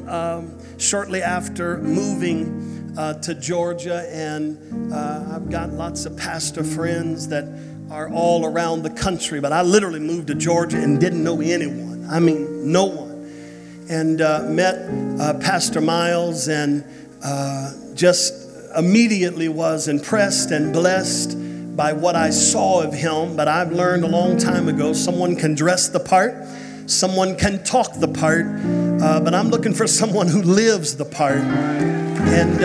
shortly after moving to Georgia, and I've got lots of pastor friends that are all around the country, but I literally moved to Georgia and didn't know anyone. I mean, no one. And met Pastor Miles, and just immediately was impressed and blessed by what I saw of him. But I've learned a long time ago, someone can dress the part, someone can talk the part, but I'm looking for someone who lives the part. And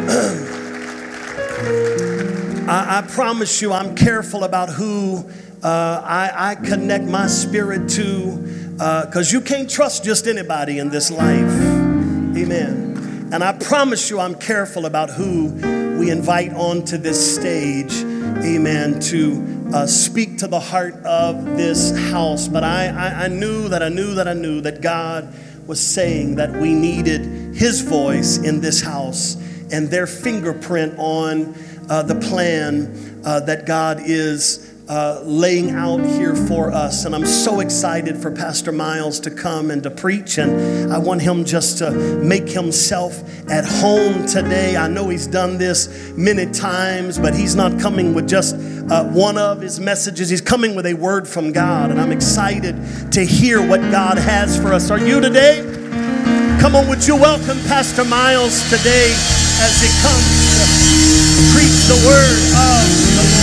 I promise you, I'm careful about who I connect my spirit to, because you can't trust just anybody in this life. Amen. And I promise you, I'm careful about who we invite onto this stage, amen, to speak to the heart of this house. But I knew that God was saying that we needed His voice in this house and their fingerprint on the plan that God is laying out here for us. And I'm so excited for Pastor Miles to come and to preach, and I want him just to make himself at home today. I know he's done this many times, but he's not coming with just one of his messages. He's coming with a word from God, and I'm excited to hear what God has for us. Are you today? Come on, would you welcome Pastor Miles today as he comes to preach the word of the Lord.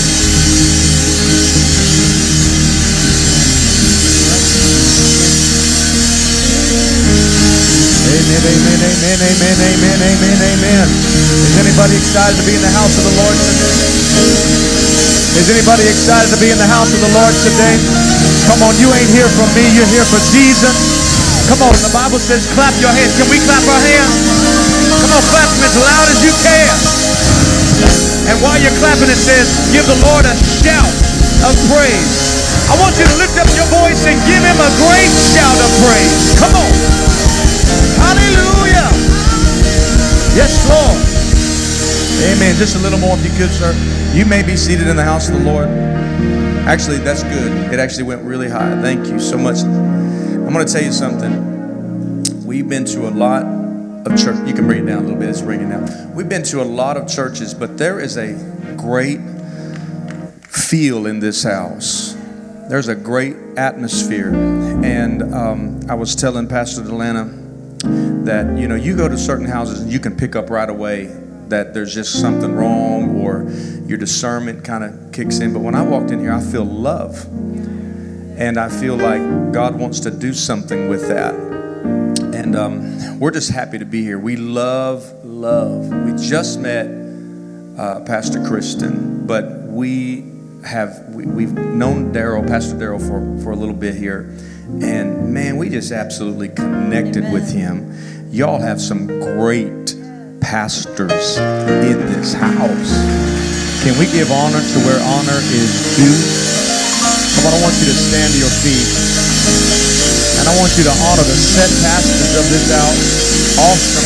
Amen, amen, amen, amen, amen, amen, amen. Is anybody excited to be in the house of the Lord today? Is anybody excited to be in the house of the Lord today? Come on, you ain't here for me, you're here for Jesus. Come on, the Bible says clap your hands. Can we clap our hands? Come on, clap them as loud as you can. And while you're clapping, it says, give the Lord a shout of praise. I want you to lift up your voice and give Him a great shout of praise. Come on. Hallelujah. Yes, Lord. Amen. Just a little more if you could, sir. You may be seated in the house of the Lord. Actually, that's good. It actually went really high. Thank you so much. I'm going to tell you something. We've been to a lot of church. You can bring it down a little bit. It's ringing now. We've been to a lot of churches, but there is a great feel in this house. There's a great atmosphere. And I was telling Pastor Delana that, you know, you go to certain houses and you can pick up right away that there's just something wrong, or your discernment kind of kicks in. But when I walked in here, I feel love. And I feel like God wants to do something with that. And we're just happy to be here. We love. We just met Pastor Kristen, but we've known Pastor Daryl for a little bit here. And man, we just absolutely connected with him. Y'all have some great pastors in this house. Can we give honor to where honor is due? Come on, I want you to stand to your feet. And I want you to honor the set pastors of this house.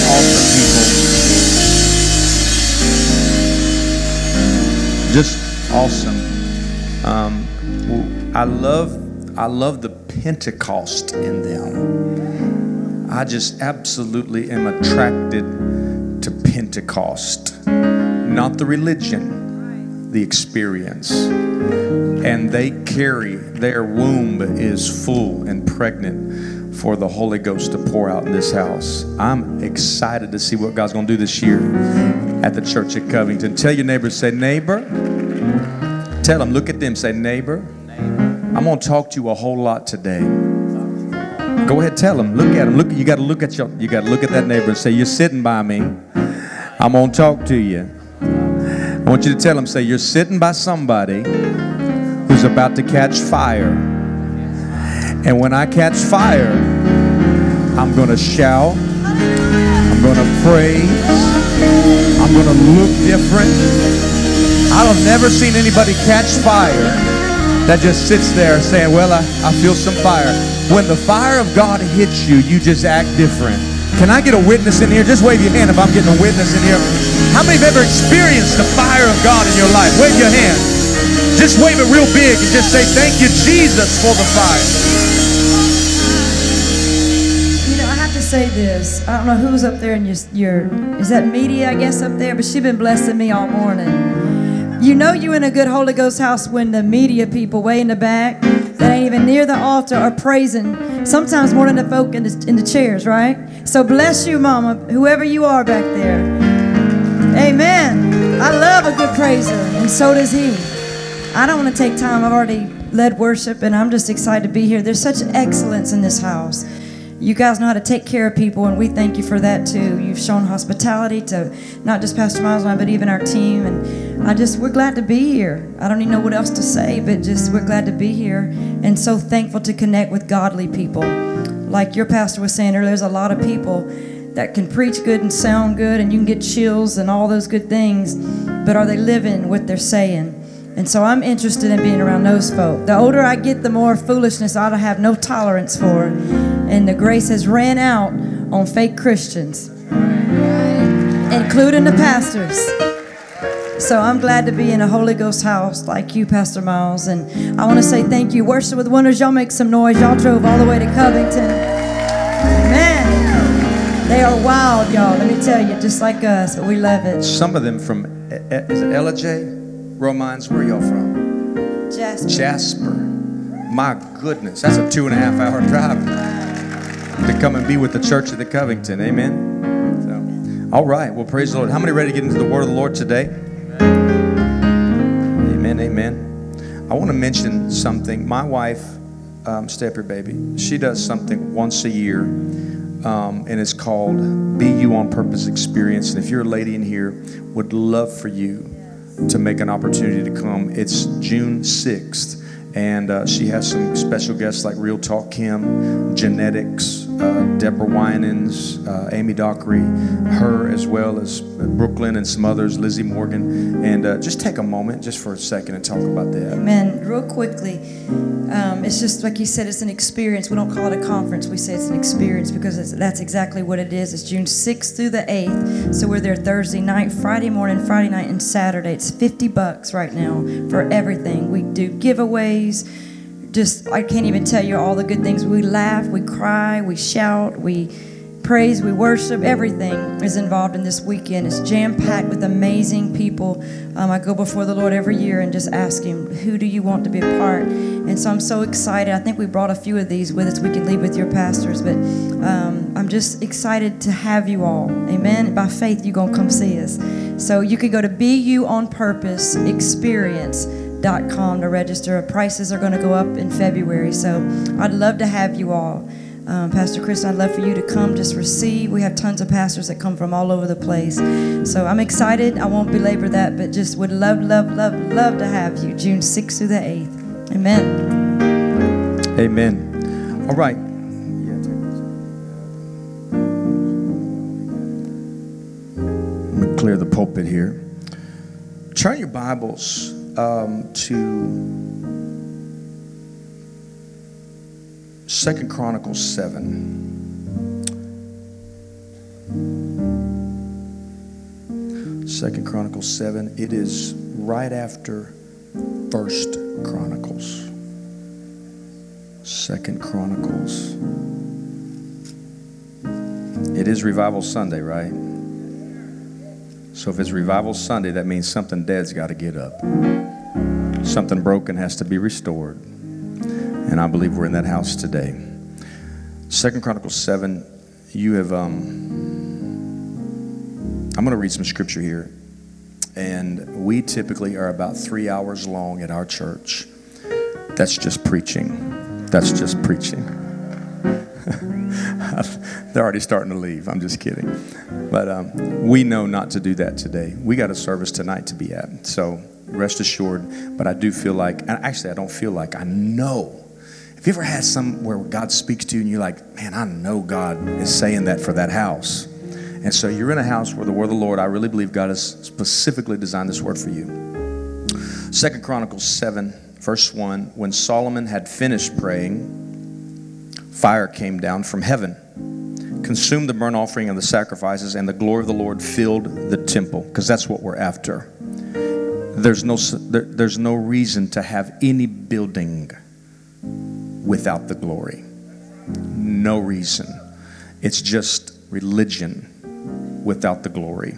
Awesome, just awesome. I love the Pentecost in them. I just absolutely am attracted to Pentecost. Not the religion, the experience. And they carry, their womb is full and pregnant for the Holy Ghost to pour out in this house. I'm excited to see what God's going to do this year at the Church at Covington. Tell your neighbor, say, neighbor. Tell them, look at them, say, neighbor. I'm going to talk to you a whole lot today. Go ahead, tell them. Look at them. Look. You got to look at that neighbor and say, you're sitting by me. I'm going to talk to you. I want you to tell them, say, you're sitting by somebody who's about to catch fire. And when I catch fire, I'm going to shout. I'm going to praise. I'm going to look different. I've never seen anybody catch fire that just sits there saying, well, I feel some fire. When the fire of God hits you, you just act different. Can I get a witness in here? Just wave your hand if I'm getting a witness in here. How many have ever experienced the fire of God in your life? Wave your hand. Just wave it real big and just say, thank you, Jesus, for the fire. You know, I have to say this. I don't know who's up there in is that media, I guess, up there, but she's been blessing me all morning. You know you're in a good Holy Ghost house when the media people way in the back that ain't even near the altar are praising, sometimes more than the folk in the chairs, right? So bless you, Mama, whoever you are back there. Amen. I love a good praiser, and so does he. I don't want to take time. I've already led worship, and I'm just excited to be here. There's such excellence in this house. You guys know how to take care of people, and we thank you for that too. You've shown hospitality to not just Pastor Miles and I, but even our team. And we're glad to be here. I don't even know what else to say, but just we're glad to be here and so thankful to connect with godly people. Like your pastor was saying earlier, there's a lot of people that can preach good and sound good, and you can get chills and all those good things, but are they living what they're saying? And so I'm interested in being around those folk. The older I get, the more foolishness I have no tolerance for. And the grace has ran out on fake Christians, including the pastors. So I'm glad to be in a Holy Ghost house like you, Pastor Miles. And I want to say thank you. Worship with Wonders, y'all make some noise. Y'all drove all the way to Covington. Man, they are wild, y'all. Let me tell you, just like us. We love it. Some of them from, is it Ella J? Romines, where are y'all from? Jasper. My goodness, that's a 2.5 hour drive to come and be with the church at the Covington. Amen. So, all right, well, praise the Lord. How many ready to get into the word of the Lord today? Amen, amen. I want to mention something. My wife, stay up here, baby. She does something once a year, and it's called Be You on Purpose Experience. And if you're a lady in here, would love for you to make an opportunity to come. It's June 6th, and she has some special guests like Real Talk Kim, Genetics, Deborah Winans, Amy Dockery, her, as well as Brooklyn and some others, Lizzie Morgan. And just take a moment just for a second and talk about that. Amen. Real quickly, it's just like you said, it's an experience. We don't call it a conference. We say it's an experience because that's exactly what it is. It's June 6th through the 8th. So we're there Thursday night, Friday morning, Friday night, and Saturday. It's $50 right now for everything. We do giveaways. I can't even tell you all the good things. We laugh, we cry, we shout, we praise, we worship. Everything is involved in this weekend. It's jam-packed with amazing people. I go before the Lord every year and just ask Him, who do you want to be a part? And so I'm so excited. I think we brought a few of these with us. We can leave with your pastors, but I'm just excited to have you all. Amen. By faith, you're going to come see us. So you can go to Be You on Purpose Experience.com to register. Prices are going to go up in February, so I'd love to have you all. Pastor Chris, I'd love for you to come, just receive. We have tons of pastors that come from all over the place. So I'm excited. I won't belabor that, but just would love to have you June 6th through the 8th. Amen. Amen. All right. I'm going to clear the pulpit here. Turn your Bibles to 2 Chronicles 7. 2 Chronicles 7. It is right after 1 Chronicles. 2 Chronicles. It is Revival Sunday, right? So if it's Revival Sunday, that means something dead's got to get up. Something broken has to be restored. And I believe we're in that house today. 2 Chronicles 7, you have, I'm going to read some scripture here. And we typically are about 3 hours long at our church. That's just preaching. That's just preaching. They're already starting to leave. I'm just kidding. But we know not to do that today. We got a service tonight to be at. So rest assured. But I do feel like, and actually I don't feel like, I know. Have you ever had some where God speaks to you and you're like, man, I know God is saying that for that house. And so you're in a house where the word of the Lord, I really believe God has specifically designed this word for you. 2 Chronicles 7, verse 1, when Solomon had finished praying, fire came down from heaven, consumed the burnt offering and the sacrifices, and the glory of the Lord filled the temple, because that's what we're after. There's no reason to have any building without the glory. No reason. It's just religion without the glory.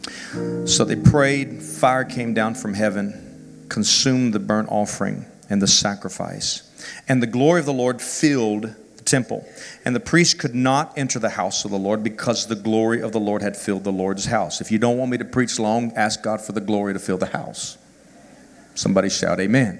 So they prayed, fire came down from heaven, consumed the burnt offering and the sacrifice. And the glory of the Lord filled the temple. And the priest could not enter the house of the Lord because the glory of the Lord had filled the Lord's house. If you don't want me to preach long, ask God for the glory to fill the house. Somebody shout amen.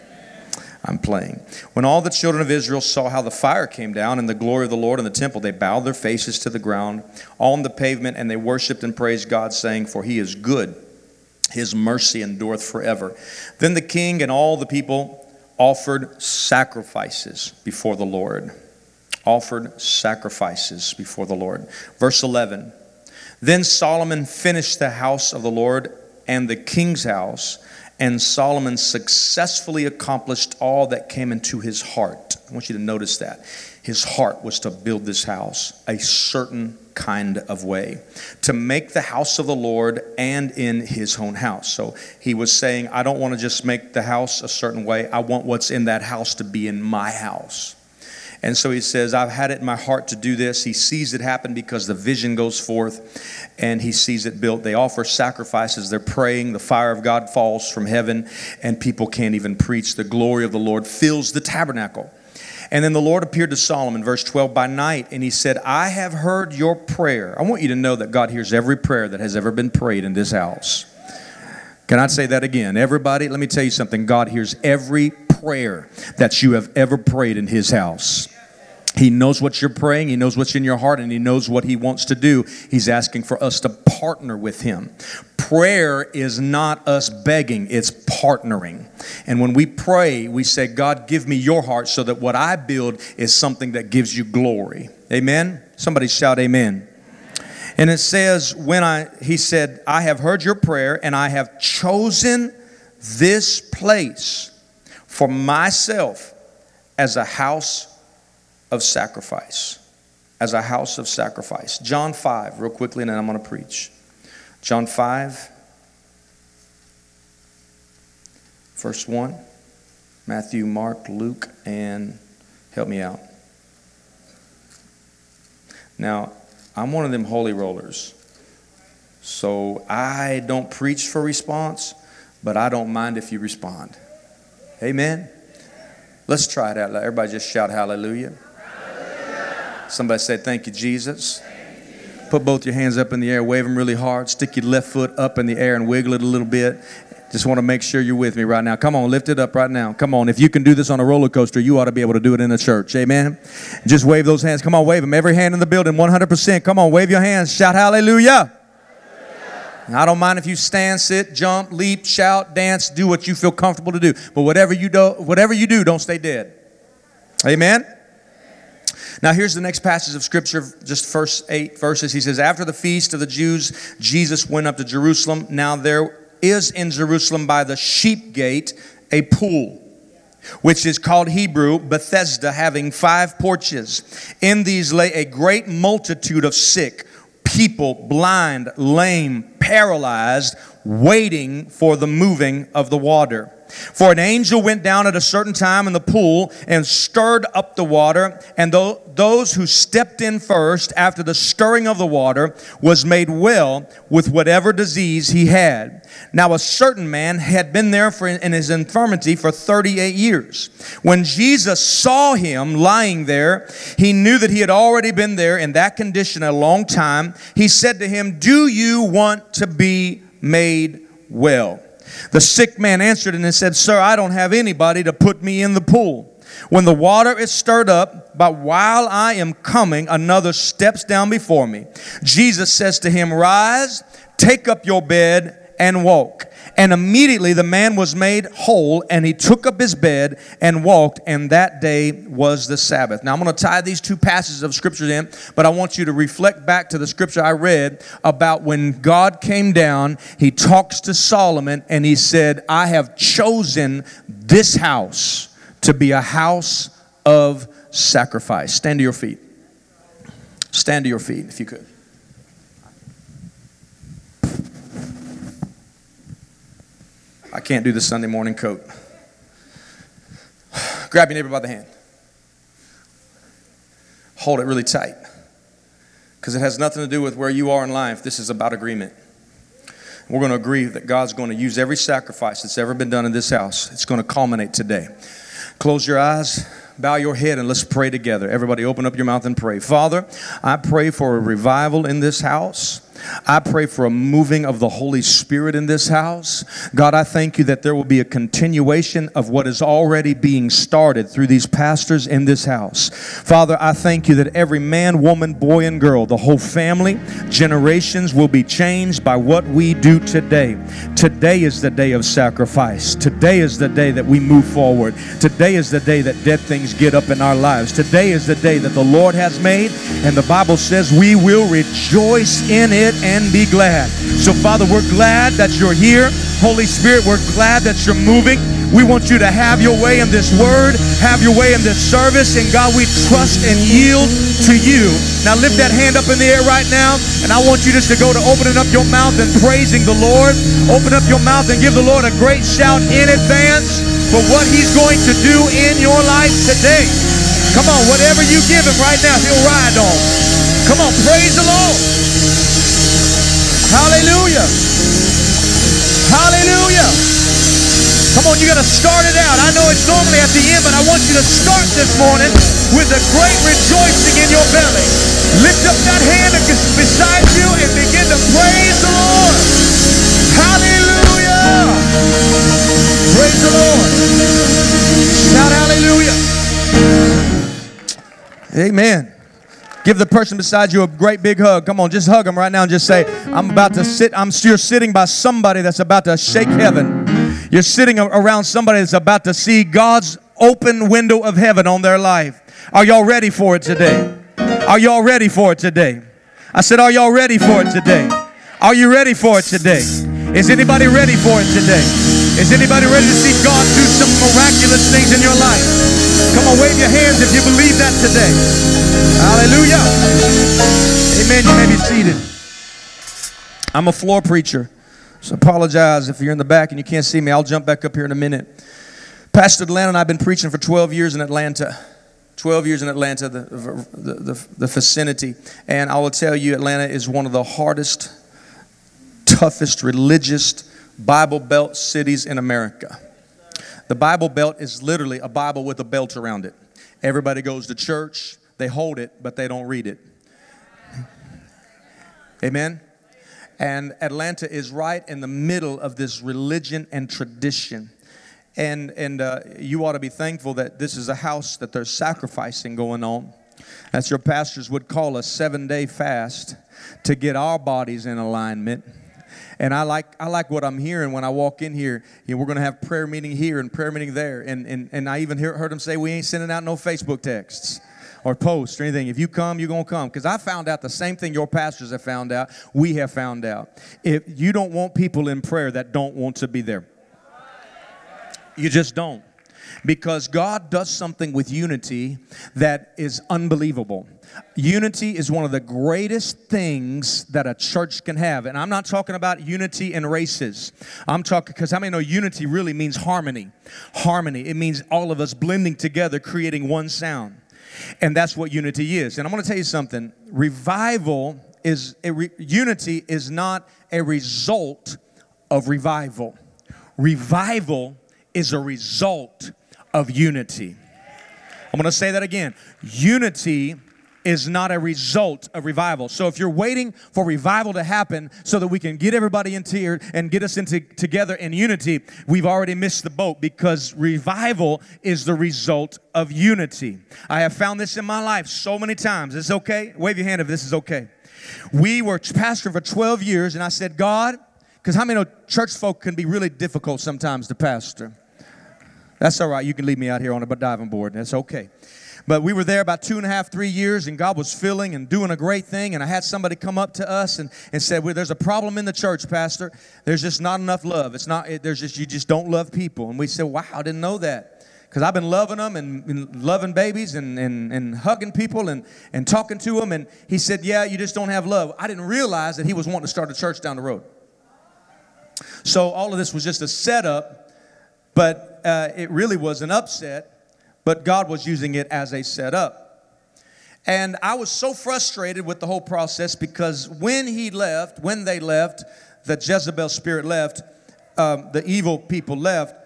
I'm playing. When all the children of Israel saw how the fire came down and the glory of the Lord in the temple, they bowed their faces to the ground on the pavement, and they worshiped and praised God, saying, for he is good. His mercy endureth forever. Then the king and all the people offered sacrifices before the Lord. Offered sacrifices before the Lord. Verse 11. Then Solomon finished the house of the Lord and the king's house, and Solomon successfully accomplished all that came into his heart. I want you to notice that. His heart was to build this house a certain kind of way, to make the house of the Lord and in his own house. So he was saying, I don't want to just make the house a certain way. I want what's in that house to be in my house. And so he says, I've had it in my heart to do this. He sees it happen because the vision goes forth and he sees it built. They offer sacrifices. They're praying. The fire of God falls from heaven and people can't even preach. The glory of the Lord fills the tabernacle. And then the Lord appeared to Solomon, verse 12, by night. And he said, I have heard your prayer. I want you to know that God hears every prayer that has ever been prayed in this house. Can I say that again? Everybody, let me tell you something. God hears every prayer that you have ever prayed in his house. He knows what you're praying. He knows what's in your heart, and he knows what he wants to do. He's asking for us to partner with him. Prayer is not us begging, it's partnering. And when we pray, we say, God, give me your heart so that what I build is something that gives you glory. Amen? Somebody shout amen. And it says, he said, I have heard your prayer, and I have chosen this place for myself as a house of sacrifice. As a house of sacrifice. John 5, real quickly, and then I'm going to preach. John 5, verse 1. Matthew, Mark, Luke, and help me out. Now, I'm one of them holy rollers. So I don't preach for response, but I don't mind if you respond. Amen? Let's try it out loud. Everybody just shout hallelujah. Somebody say, thank you, Jesus. Put both your hands up in the air, wave them really hard. Stick your left foot up in the air and wiggle it a little bit. Just want to make sure you're with me right now. Come on, lift it up right now. Come on, if you can do this on a roller coaster, you ought to be able to do it in a church. Amen? Just wave those hands. Come on, wave them. Every hand in the building, 100%. Come on, wave your hands. Shout hallelujah. I don't mind if you stand, sit, jump, leap, shout, dance, do what you feel comfortable to do. But whatever you do, don't stay dead. Amen? Now here's the next passage of Scripture, just first 8 verses. He says, after the feast of the Jews, Jesus went up to Jerusalem. Now there is in Jerusalem by the sheep gate a pool, which is called Hebrew Bethesda, having 5 porches. In these lay a great multitude of sick people, blind, lame, paralyzed, waiting for the moving of the water. For an angel went down at a certain time in the pool and stirred up the water, and those who stepped in first after the stirring of the water was made well with whatever disease he had. Now a certain man had been there in his infirmity for 38 years. When Jesus saw him lying there, he knew that he had already been there in that condition a long time. He said to him, do you want to be made well? The sick man answered and said, sir, I don't have anybody to put me in the pool when the water is stirred up, but while I am coming, another steps down before me. Jesus says to him, rise, take up your bed and walk. And immediately the man was made whole, and he took up his bed and walked, and that day was the Sabbath. Now I'm going to tie these 2 passages of Scripture in, but I want you to reflect back to the Scripture I read about when God came down. He talks to Solomon, and he said, I have chosen this house to be a house of sacrifice. Stand to your feet. Stand to your feet, if you could. I can't do the Sunday morning coat. Grab your neighbor by the hand. Hold it really tight. because it has nothing to do with where you are in life. This is about agreement. We're going to agree that God's going to use every sacrifice that's ever been done in this house. It's going to culminate today. Close your eyes, bow your head, and let's pray together. Everybody open up your mouth and pray. Father, I pray for a revival in this house. I pray for a moving of the Holy Spirit in this house. God, I thank you that there will be a continuation of what is already being started through these pastors in this house. Father, I thank you that every man, woman, boy, and girl, the whole family, generations will be changed by what we do today. Today is the day of sacrifice. Today is the day that we move forward. Today is the day that dead things get up in our lives. Today is the day that the Lord has made, and the Bible says we will rejoice in it and be glad. So Father, we're glad that you're here. Holy Spirit, we're glad that you're moving. We want you to have your way in this word, have your way in this service, and God, we trust and yield to you. Now lift that hand up in the air right now, and I want you just to go to opening up your mouth and praising the Lord. Open up your mouth and give the Lord a great shout in advance for what he's going to do in your life today. Come on, whatever you give him right now, he'll ride on. Come on, praise the Lord. Hallelujah. Hallelujah. Come on, you got to start it out. I know it's normally at the end, but I want you to start this morning with a great rejoicing in your belly. Lift up that hand beside you and begin to praise the Lord. Hallelujah. Praise the Lord. Shout hallelujah. Amen. Give the person beside you a great big hug. Come on, just hug them right now and just say, you're sitting by somebody that's about to shake heaven. You're sitting around somebody that's about to see God's open window of heaven on their life. Are y'all ready for it today? Are y'all ready for it today? I said, are y'all ready for it today? Are you ready for it today? Is anybody ready for it today? Is anybody ready to see God do some miraculous things in your life? Come on, wave your hands if you believe that today. Hallelujah. Amen. You may be seated. I'm a floor preacher, so apologize if you're in the back and you can't see me. I'll jump back up here in a minute. Pastor Atlanta and I have been preaching for 12 years in Atlanta. 12 years in Atlanta, the vicinity. And I will tell you, Atlanta is one of the hardest, toughest, religious Bible Belt cities in America. The Bible Belt is literally a Bible with a belt around it. Everybody goes to church, they hold it, but they don't read it. Amen? And Atlanta is right in the middle of this religion and tradition. And you ought to be thankful that this is a house that there's sacrificing going on. As your pastors would call a 7-day fast to get our bodies in alignment. And I like what I'm hearing when I walk in here. You know, we're going to have prayer meeting here and prayer meeting there. And I even heard them say we ain't sending out no Facebook texts or posts or anything. If you come, you're going to come. Because I found out the same thing your pastors have found out. We have found out. If you don't want people in prayer that don't want to be there. You just don't. Because God does something with unity that is unbelievable. Unity is one of the greatest things that a church can have. And I'm not talking about unity in races. I'm talking, because how many know unity really means harmony? Harmony. It means all of us blending together, creating one sound. And that's what unity is. And I'm going to tell you something. Unity is not a result of revival. Revival is a result of unity. I'm going to say that again. Unity is not a result of revival. So if you're waiting for revival to happen so that we can get everybody into here and get us together in unity, we've already missed the boat, because revival is the result of unity. I have found this in my life so many times. Is this okay? Wave your hand if this is okay. We were pastoring for 12 years, and I said, God, because how many know church folk can be really difficult sometimes to pastor? That's all right. You can leave me out here on a diving board. That's okay. But we were there about 2.5, 3 years, and God was filling and doing a great thing. And I had somebody come up to us and said, well, there's a problem in the church, Pastor. There's just not enough love. You just don't love people. And we said, wow, I didn't know that. Because I've been loving them and loving babies and hugging people and talking to them. And he said, yeah, you just don't have love. I didn't realize that he was wanting to start a church down the road. So all of this was just a setup. But it really was an upset, but God was using it as a setup. And I was so frustrated with the whole process because when they left, the Jezebel spirit left, the evil people left,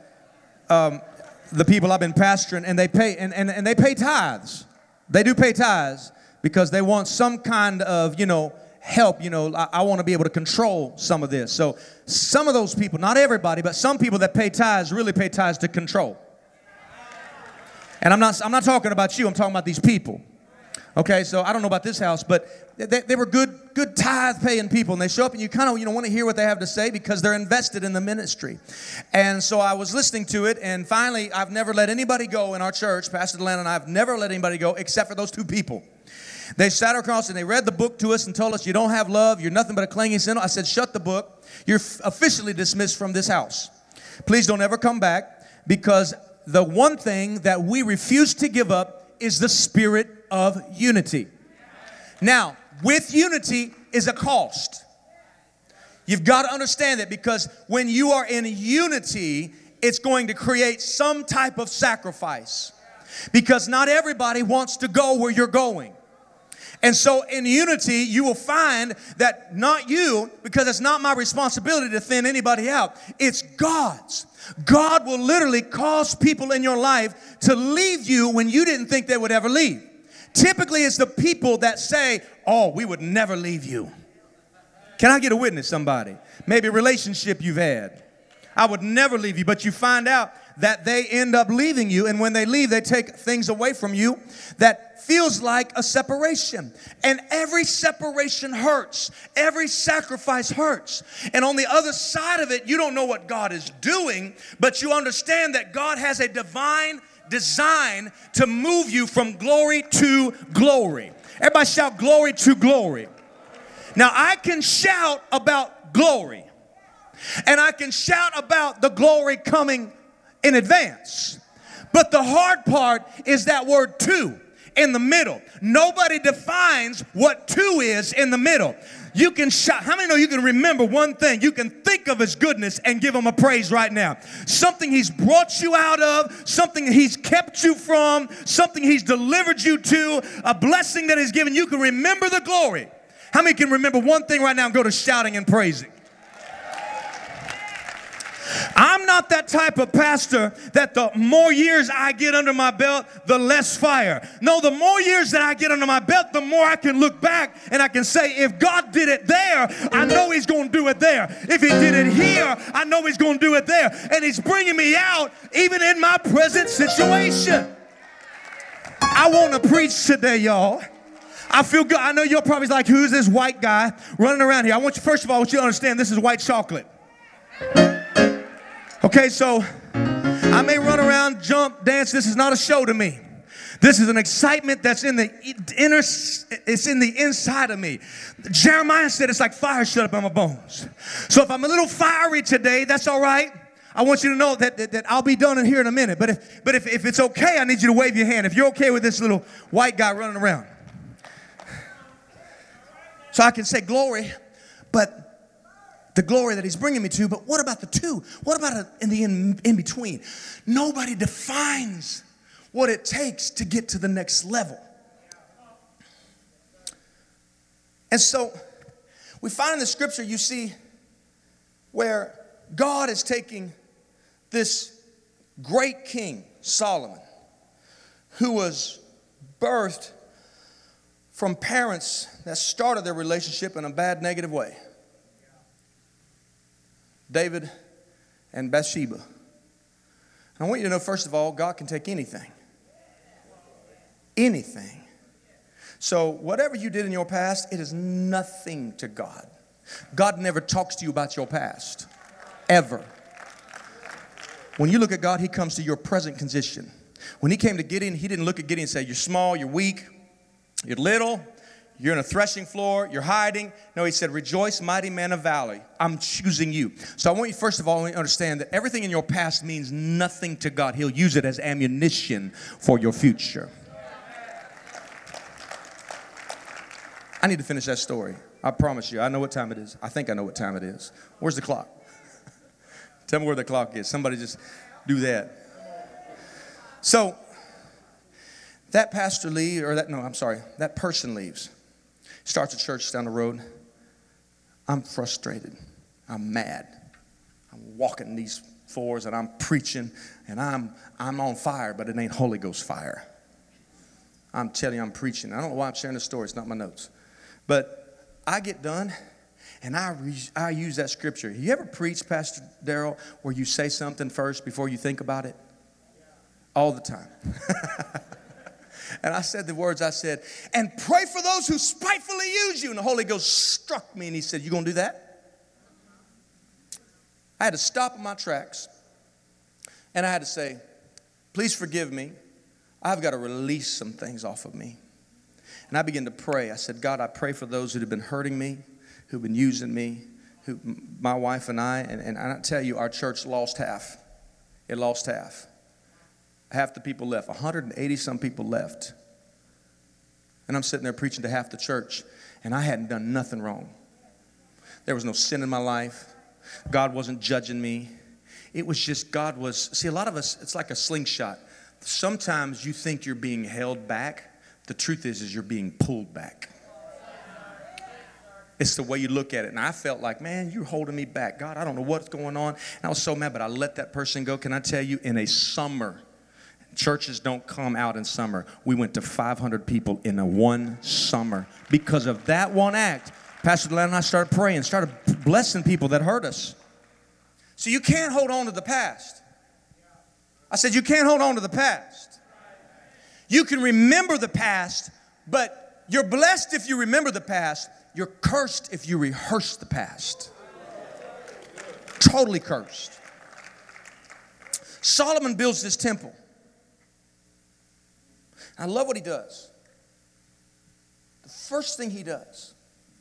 the people I've been pastoring, and they pay and they pay tithes. They do pay tithes because they want some kind of, help. I want to be able to control some of this. So some of those people, not everybody, but some people that pay tithes really pay tithes to control. And I'm not talking about you. I'm talking about these people. Okay, so I don't know about this house, but they were good tithe-paying people, and they show up, and you kind of want to hear what they have to say because they're invested in the ministry. And so I was listening to it, and finally, I've never let anybody go in our church. Pastor Delaney and I have never let anybody go except for those two people. They sat across and they read the book to us and told us, you don't have love, you're nothing but a clanging cymbal. I said, shut the book. You're officially dismissed from this house. Please don't ever come back, because the one thing that we refuse to give up is the spirit of unity. Now, with unity is a cost. You've got to understand that, because when you are in unity, it's going to create some type of sacrifice, because not everybody wants to go where you're going. And so in unity, you will find that not you, because it's not my responsibility to thin anybody out. It's God's. God will literally cause people in your life to leave you when you didn't think they would ever leave. Typically, it's the people that say, oh, we would never leave you. Can I get a witness, somebody? Maybe a relationship you've had. I would never leave you, but you find out that they end up leaving you, and when they leave, they take things away from you that feels like a separation. And every separation hurts. Every sacrifice hurts. And on the other side of it, you don't know what God is doing, but you understand that God has a divine design to move you from glory to glory. Everybody shout glory to glory. Now, I can shout about glory, and I can shout about the glory coming in advance. But the hard part is that word to in the middle. Nobody defines what to is in the middle. You can shout. How many know you can remember one thing? You can think of his goodness and give him a praise right now. Something he's brought you out of, something he's kept you from, something he's delivered you to, a blessing that he's given. You can remember the glory. How many can remember one thing right now and go to shouting and praising? I'm not that type of pastor that the more years I get under my belt, the less fire. No, the more years that I get under my belt, the more I can look back and I can say, if God did it there, I know he's going to do it there. If he did it here, I know he's going to do it there. And he's bringing me out even in my present situation. I want to preach today, y'all. I feel good. I know you're probably like, who's this white guy running around here? First of all, I want you to understand this is white chocolate. Okay, so I may run around, jump, dance. This is not a show to me. This is an excitement that's in the inner, it's in the inside of me. Jeremiah said it's like fire shut up on my bones. So if I'm a little fiery today, that's all right. I want you to know that I'll be done in here in a minute. But if it's okay, I need you to wave your hand. If you're okay with this little white guy running around. So I can say glory, but the glory that he's bringing me to, but what about the two? What about in the in between? Nobody defines what it takes to get to the next level. And so we find in the scripture, you see, where God is taking this great king, Solomon, who was birthed from parents that started their relationship in a bad, negative way. David and Bathsheba. I want you to know, first of all, God can take anything. Anything. So whatever you did in your past, it is nothing to God. God never talks to you about your past. Ever. When you look at God, he comes to your present condition. When he came to Gideon, he didn't look at Gideon and say, you're small, you're weak, you're little, you're in a threshing floor, you're hiding. No, he said, rejoice, mighty man of valor. I'm choosing you. So I want you, first of all, to understand that everything in your past means nothing to God. He'll use it as ammunition for your future. I need to finish that story. I promise you. I know what time it is. I think I know what time it is. Where's the clock? Tell me where the clock is. Somebody just do that. So That pastor leaves, that person leaves. Starts a church down the road. I'm frustrated. I'm mad. I'm walking these floors and I'm preaching and I'm on fire, but it ain't Holy Ghost fire. I'm telling you, I'm preaching. I don't know why I'm sharing this story. It's not my notes. But I get done and I use that scripture. You ever preach, Pastor Darrell, where you say something first before you think about it? All the time. And I said the words, I said, and pray for those who spitefully use you. And the Holy Ghost struck me and he said, you going to do that? I had to stop in my tracks. And I had to say, please forgive me. I've got to release some things off of me. And I began to pray. I said, God, I pray for those who have been hurting me, who've been using me, my wife and I. And I tell you, our church lost half. It lost half. Half the people left. 180 some people left. And I'm sitting there preaching to half the church, and I hadn't done nothing wrong. There was no sin in my life. God wasn't judging me. It was just God was. See, a lot of us, it's like a slingshot. Sometimes you think you're being held back. The truth is you're being pulled back. It's the way you look at it. And I felt like, man, you're holding me back. God, I don't know what's going on. And I was so mad, but I let that person go. Can I tell you, in a summer, churches don't come out in summer. We went to 500 people in a one summer. Because of that one act, Pastor Delaney and I started praying, started blessing people that hurt us. So you can't hold on to the past. I said, you can't hold on to the past. You can remember the past, but you're blessed if you remember the past. You're cursed if you rehearse the past. Totally cursed. Solomon builds this temple. I love what he does. The first thing he does,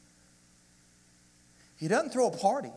he doesn't throw a party.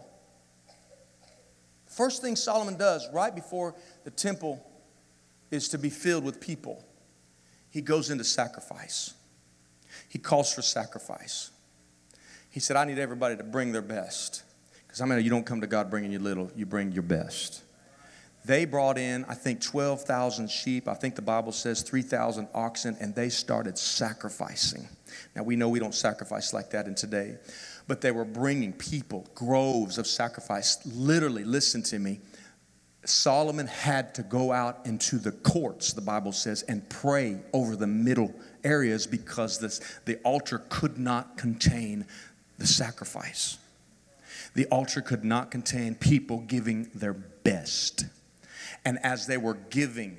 First thing Solomon does right before the temple is to be filled with people, he goes into sacrifice. He calls for sacrifice. He said, I need everybody to bring their best. Because I mean, you don't come to God bringing you little, you bring your best. They brought in, I think, 12,000 sheep. I think the Bible says 3,000 oxen, and they started sacrificing. Now, we know we don't sacrifice like that in today, but they were bringing people, groves of sacrifice. Literally, listen to me, Solomon had to go out into the courts, the Bible says, and pray over the middle areas because the altar could not contain the sacrifice. The altar could not contain people giving their best. And as they were giving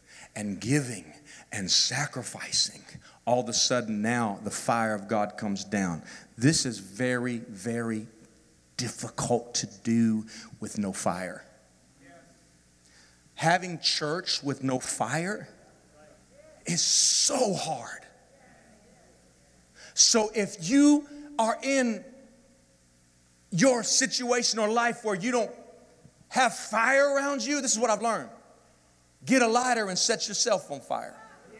and sacrificing, all of a sudden now the fire of God comes down. This is very, very difficult to do with no fire. Having church with no fire is so hard. So if you are in your situation or life where you don't have fire around you, this is what I've learned. Get a lighter and set yourself on fire.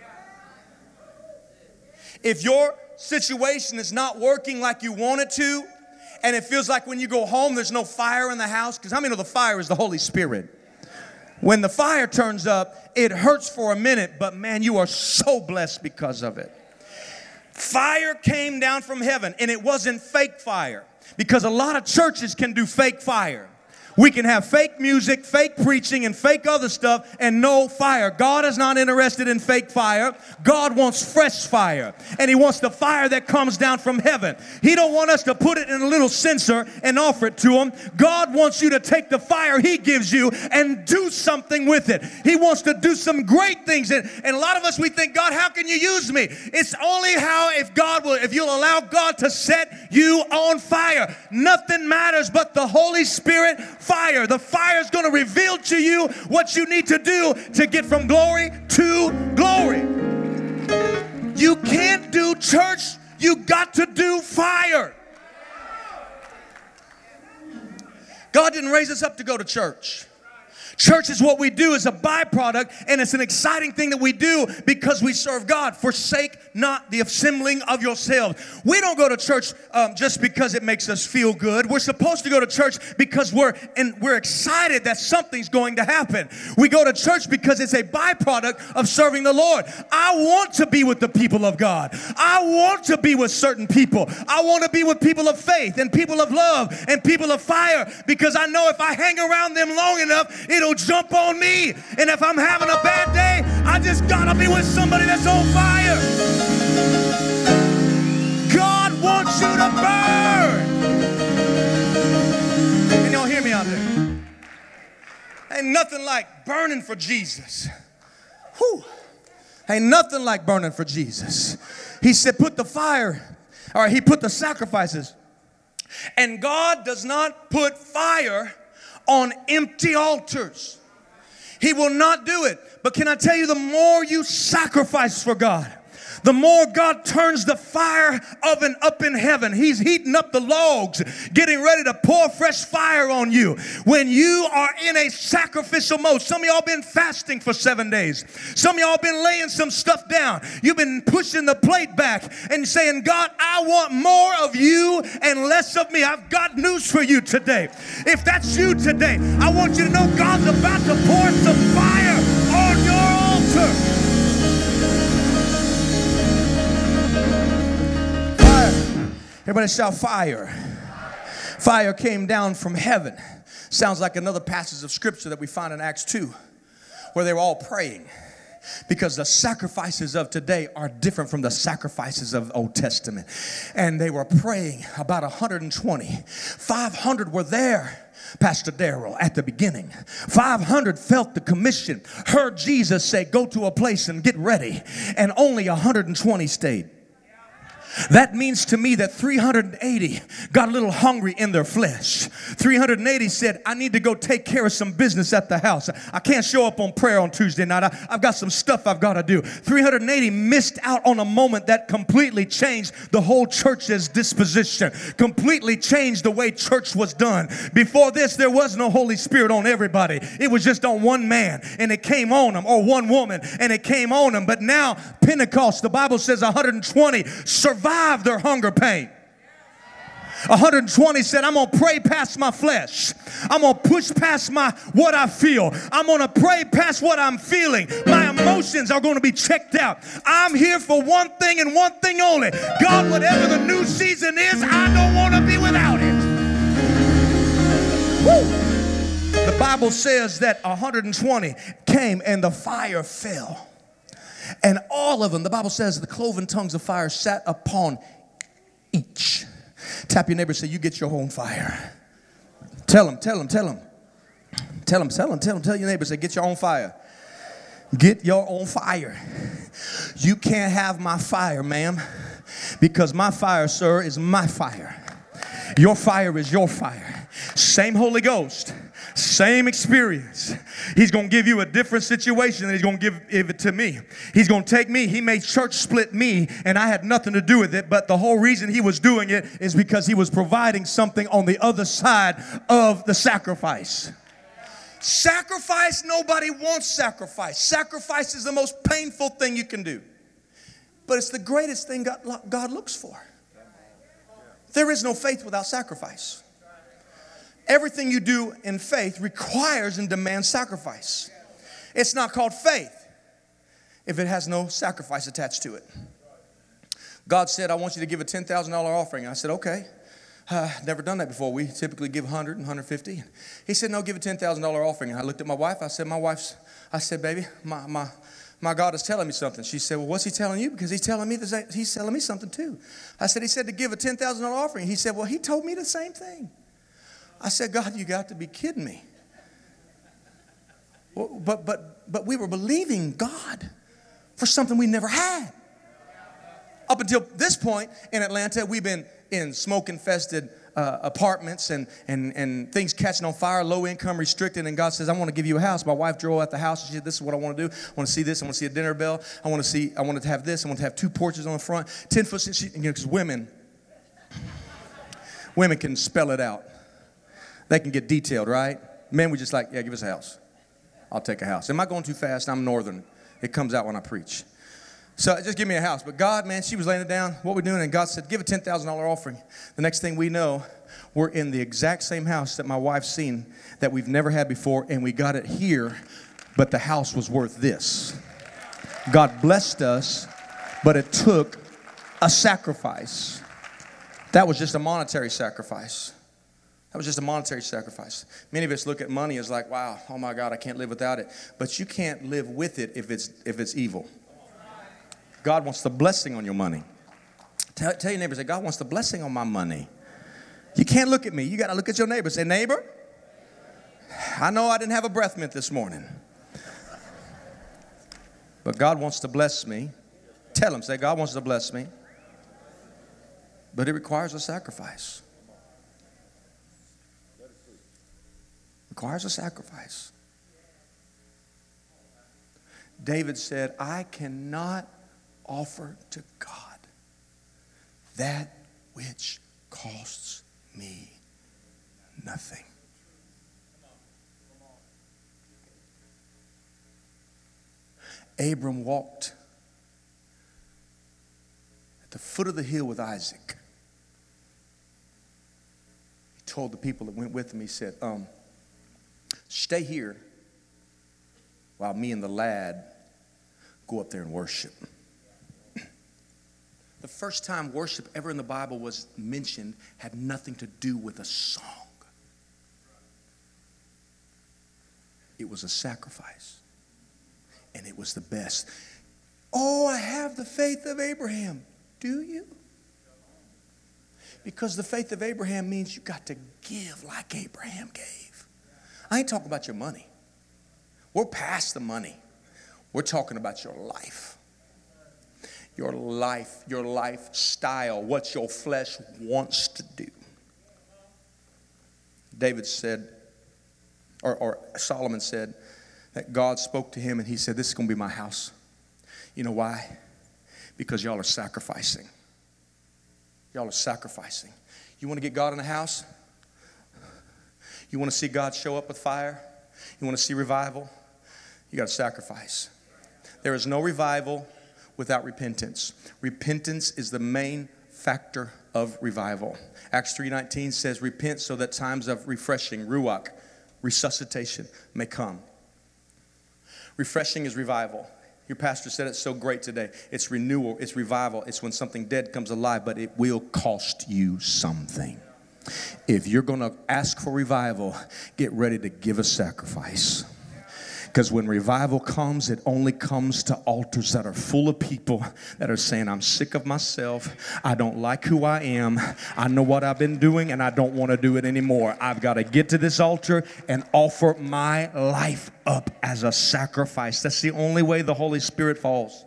If your situation is not working like you want it to, and it feels like when you go home there's no fire in the house, because how many know the fire is the Holy Spirit? When the fire turns up, it hurts for a minute, but man, you are so blessed because of it. Fire came down from heaven, and it wasn't fake fire, because a lot of churches can do fake fire. We can have fake music, fake preaching, and fake other stuff, and no fire. God is not interested in fake fire. God wants fresh fire, and He wants the fire that comes down from heaven. He don't want us to put it in a little censer and offer it to Him. God wants you to take the fire He gives you and do something with it. He wants to do some great things, and a lot of us, we think, God, how can you use me? It's only if you'll allow God to set you on fire. Nothing matters but the Holy Spirit fire. The fire is going to reveal to you what you need to do to get from glory to glory. You can't do church. You got to do fire. God didn't raise us up to go to church. Church is what we do as a byproduct, and it's an exciting thing that we do because we serve God. Forsake not the assembling of yourselves. We don't go to church just because it makes us feel good. We're supposed to go to church because we're excited that something's going to happen. We go to church because it's a byproduct of serving the Lord. I want to be with the people of God. I want to be with certain people. I want to be with people of faith and people of love and people of fire, because I know if I hang around them long enough, it'll jump on me. And if I'm having a bad day, I just gotta be with somebody that's on fire. God wants you to burn. Can y'all hear me out there? Ain't nothing like burning for Jesus. Whew. Ain't nothing like burning for Jesus. He said, put the fire, or he put the sacrifices. And God does not put fire on empty altars. He will not do it. But can I tell you, the more you sacrifice for God, the more God turns the fire oven up in heaven. He's heating up the logs, getting ready to pour fresh fire on you. When you are in a sacrificial mode, some of y'all been fasting for 7 days. Some of y'all been laying some stuff down. You've been pushing the plate back and saying, God, I want more of you and less of me. I've got news for you today. If that's you today, I want you to know God's about to pour some fire on your altar. Everybody shout fire. Fire came down from heaven. Sounds like another passage of scripture that we find in Acts 2, where they were all praying, because the sacrifices of today are different from the sacrifices of the Old Testament. And they were praying, about 120. 500 were there, Pastor Darrell, at the beginning. 500 felt the commission, heard Jesus say, go to a place and get ready. And only 120 stayed. That means to me that 380 got a little hungry in their flesh. 380 said, I need to go take care of some business at the house. I can't show up on prayer on Tuesday night. I've got some stuff I've got to do. 380 missed out on a moment that completely changed the whole church's disposition, completely changed the way church was done. Before this, there was no Holy Spirit on everybody. It was just on one man, and it came on them, or one woman, and it came on them. But now, Pentecost, the Bible says 120 survived their hunger pain. 120 said, I'm going to pray past my flesh. I'm going to push past what I feel. I'm going to pray past what I'm feeling. My emotions are going to be checked out. I'm here for one thing and one thing only. God, whatever the new season is, I don't want to be without it. Woo. The Bible says that 120 came and the fire fell. And all of them, the Bible says, the cloven tongues of fire sat upon each. Tap your neighbor and say, you get your own fire. Tell your neighbor, say, get your own fire. Get your own fire. You can't have my fire, ma'am, because my fire, sir, is my fire. Your fire is your fire. Same Holy Ghost. Same experience. He's going to give you a different situation than he's going to give it to me. He's going to take me. He made church split me, and I had nothing to do with it. But the whole reason he was doing it is because he was providing something on the other side of the sacrifice. Sacrifice, nobody wants sacrifice. Sacrifice is the most painful thing you can do. But it's the greatest thing God looks for. There is no faith without sacrifice. Everything you do in faith requires and demands sacrifice. It's not called faith if it has no sacrifice attached to it. God said, I want you to give a $10,000 offering. I said, okay. Never done that before. We typically give 100 and 150. He said, no, give a $10,000 offering. And I looked at my wife. I said, baby, my God is telling me something. She said, well, what's he telling you? Because he's telling me something too. I said, he said to give a $10,000 offering. He said, well, he told me the same thing. I said, God, you got to be kidding me. Well, but we were believing God for something we never had. Up until this point in Atlanta, we've been in smoke-infested apartments and things catching on fire, low income, restricted. And God says, I want to give you a house. My wife drove out the house. She said, this is what I want to do. I want to see this. I want to see a dinner bell. I want to have this. I want to have 2 porches on the front. 10-foot, because women can spell it out. They can get detailed, right? Men, we just like, yeah, give us a house. I'll take a house. Am I going too fast? I'm northern. It comes out when I preach. So just give me a house. But God, man, she was laying it down. What we doing? And God said, give a $10,000 offering. The next thing we know, we're in the exact same house that my wife's seen that we've never had before, and we got it here, but the house was worth this. God blessed us, but it took a sacrifice. That was just a monetary sacrifice. That was just a monetary sacrifice. Many of us look at money as like, wow, oh my God, I can't live without it. But you can't live with it if it's evil. God wants the blessing on your money. Tell your neighbor, say, God wants the blessing on my money. You can't look at me. You got to look at your neighbor. Say, neighbor, I know I didn't have a breath mint this morning, but God wants to bless me. Tell him, say, God wants to bless me, but it requires a sacrifice. Requires a sacrifice. David said, I cannot offer to God that which costs me nothing. Abram walked at the foot of the hill with Isaac. He told the people that went with him, he said, stay here while me and the lad go up there and worship. The first time worship ever in the Bible was mentioned had nothing to do with a song. It was a sacrifice. And it was the best. Oh, I have the faith of Abraham. Do you? Because the faith of Abraham means you got to give like Abraham gave. I ain't talking about your money. We're past the money. We're talking about your life. Your lifestyle, what your flesh wants to do. David said, or Solomon said, that God spoke to him and he said, this is going to be my house. You know why? Because y'all are sacrificing. Y'all are sacrificing. You want to get God in the house? You want to see God show up with fire? You want to see revival? You got to sacrifice. There is no revival without repentance. Repentance is the main factor of revival. Acts 3:19 says, repent so that times of refreshing, ruach, resuscitation may come. Refreshing is revival. Your pastor said it so great today. It's renewal, it's revival. It's when something dead comes alive, but it will cost you something. If you're going to ask for revival, get ready to give a sacrifice. Because when revival comes, it only comes to altars that are full of people that are saying, I'm sick of myself. I don't like who I am. I know what I've been doing, and I don't want to do it anymore. I've got to get to this altar and offer my life up as a sacrifice. That's the only way the Holy Spirit falls.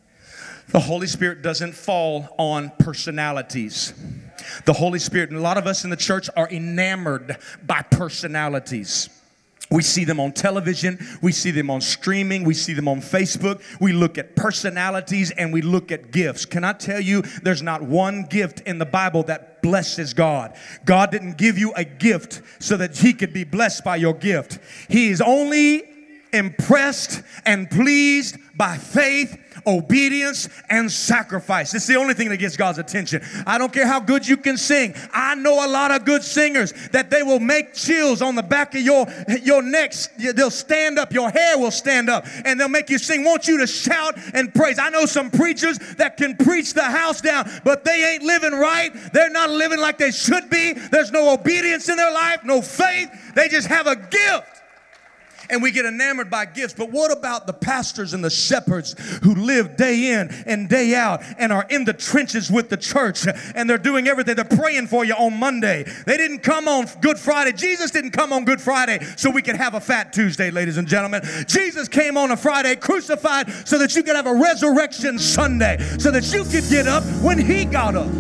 The Holy Spirit doesn't fall on personalities. The Holy Spirit, and a lot of us in the church are enamored by personalities. We see them on television, we see them on streaming, we see them on Facebook. We look at personalities and we look at gifts. Can I tell you, there's not one gift in the Bible that blesses God. God didn't give you a gift so that he could be blessed by your gift. He is only impressed and pleased by faith, obedience, and sacrifice. It's the only thing that gets God's attention. I don't care how good you can sing. I know a lot of good singers that they will make chills on the back of your neck. They'll stand up. Your hair will stand up, and they'll make you sing. Want you to shout and praise. I know some preachers that can preach the house down, but they ain't living right. They're not living like they should be. There's no obedience in their life, no faith. They just have a gift. And we get enamored by gifts. But what about the pastors and the shepherds who live day in and day out and are in the trenches with the church, and they're doing everything? They're praying for you on Monday. They didn't come on Good Friday. Jesus didn't come on Good Friday so we could have a Fat Tuesday, ladies and gentlemen. Jesus came on a Friday crucified so that you could have a resurrection Sunday, so that you could get up when he got up.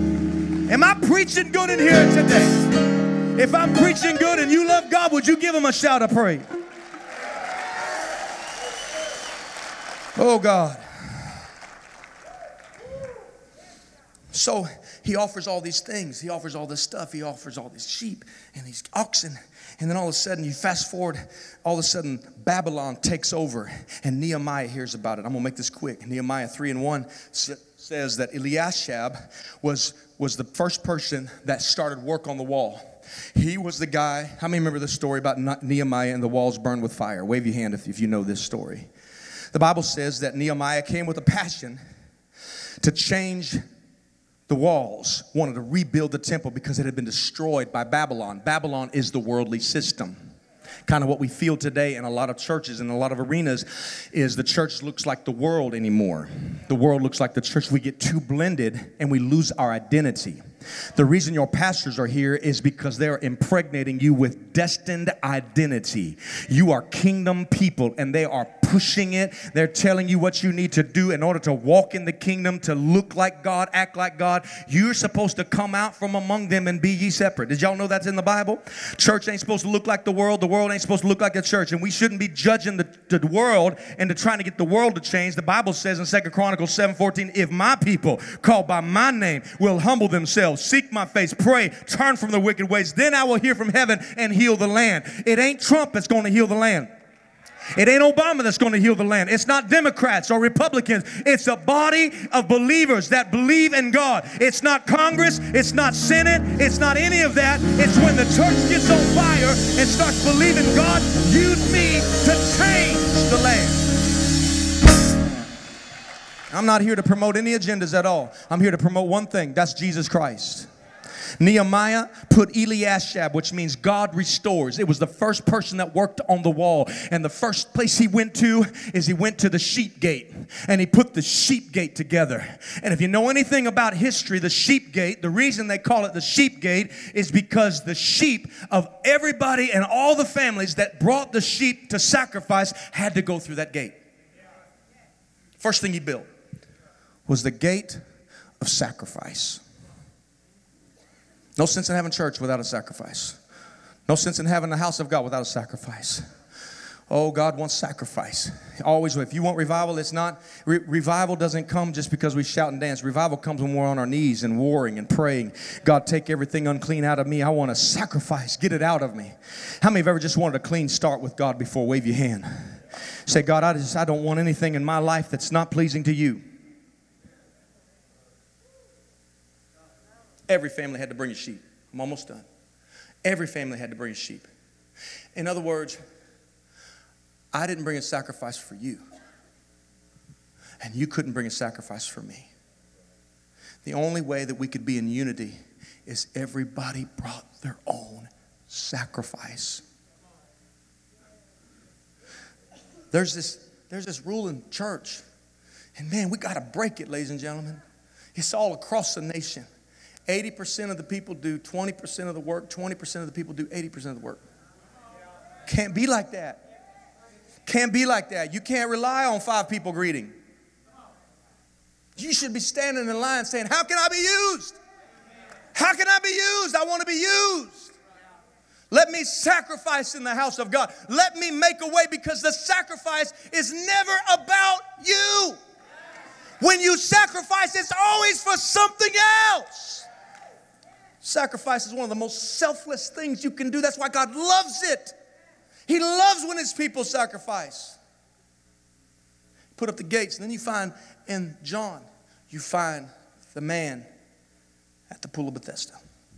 Am I preaching good in here today? If I'm preaching good and you love God, would you give him a shout of praise? Oh, God. So he offers all these things. He offers all this stuff. He offers all these sheep and these oxen. And then all of a sudden, you fast forward, all of a sudden, Babylon takes over. And Nehemiah hears about it. I'm going to make this quick. Nehemiah 3:1 says that Eliashib was the first person that started work on the wall. He was the guy. How many remember the story about Nehemiah and the walls burned with fire? Wave your hand if you know this story. The Bible says that Nehemiah came with a passion to change the walls, wanted to rebuild the temple because it had been destroyed by Babylon. Babylon is the worldly system. Kind of what we feel today in a lot of churches and a lot of arenas is the church looks like the world anymore. The world looks like the church. We get too blended and we lose our identity. The reason your pastors are here is because they're impregnating you with destined identity. You are kingdom people and they are pushing it. They're telling you what you need to do in order to walk in the kingdom, to look like God, act like God. You're supposed to come out from among them and be ye separate. Did y'all know that's in the Bible? Church ain't supposed to look like the world. The world ain't supposed to look like the church. And we shouldn't be judging the world and to trying to get the world to change. The Bible says in 2 Chronicles 7:14, if my people called by my name will humble themselves, seek my face, pray, turn from their wicked ways, then I will hear from heaven and heal the land. It ain't Trump that's going to heal the land. It ain't Obama that's going to heal the land. It's not Democrats or Republicans. It's a body of believers that believe in God. It's not Congress. It's not Senate. It's not any of that. It's when the church gets on fire and starts believing God, use me to change the land. I'm not here to promote any agendas at all. I'm here to promote one thing. That's Jesus Christ. Nehemiah put Eliashib, which means God restores. It was the first person that worked on the wall. And the first place he went to is he went to the sheep gate. And he put the sheep gate together. And if you know anything about history, the sheep gate, the reason they call it the sheep gate is because the sheep of everybody and all the families that brought the sheep to sacrifice had to go through that gate. First thing he built was the gate of sacrifice. No sense in having church without a sacrifice. No sense in having the house of God without a sacrifice. Oh, God wants sacrifice. Always, if you want revival, it's not, revival doesn't come just because we shout and dance. Revival comes when we're on our knees and warring and praying. God, take everything unclean out of me. I want to sacrifice. Get it out of me. How many have ever just wanted a clean start with God before? Wave your hand. Say, God, I don't want anything in my life that's not pleasing to you. Every family had to bring a sheep. I'm almost done. Every family had to bring a sheep. In other words, I didn't bring a sacrifice for you. And you couldn't bring a sacrifice for me. The only way that we could be in unity is everybody brought their own sacrifice. There's this rule in church. And man, we got to break it, ladies and gentlemen. It's all across the nation. 80% of the people do 20% of the work. 20% of the people do 80% of the work. Can't be like that. Can't be like that. You can't rely on 5 people greeting. You should be standing in line saying, how can I be used? How can I be used? I want to be used. Let me sacrifice in the house of God. Let me make a way, because the sacrifice is never about you. When you sacrifice, it's always for something else. Sacrifice is one of the most selfless things you can do. That's why God loves it. He loves when his people sacrifice. Put up the gates, and then you find in John, you find the man at the pool of Bethesda.